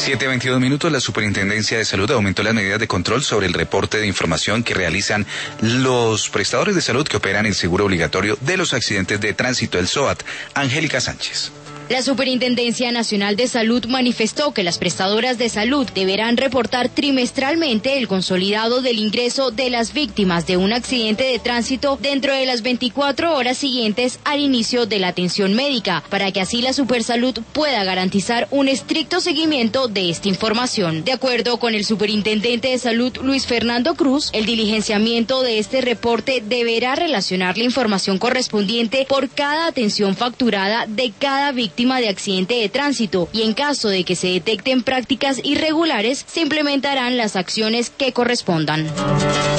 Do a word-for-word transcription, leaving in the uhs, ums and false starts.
siete veintidós minutos, la Superintendencia de Salud aumentó las medidas de control sobre el reporte de información que realizan los prestadores de salud que operan el seguro obligatorio de los accidentes de tránsito, el SOAT. Angélica Sánchez. La Superintendencia Nacional de Salud manifestó que las prestadoras de salud deberán reportar trimestralmente el consolidado del ingreso de las víctimas de un accidente de tránsito dentro de las veinticuatro horas siguientes al inicio de la atención médica, para que así la Supersalud pueda garantizar un estricto seguimiento de esta información. De acuerdo con el Superintendente de Salud, Luis Fernando Cruz, el diligenciamiento de este reporte deberá relacionar la información correspondiente por cada atención facturada de cada víctima de accidente de tránsito, y en caso de que se detecten prácticas irregulares, se implementarán las acciones que correspondan.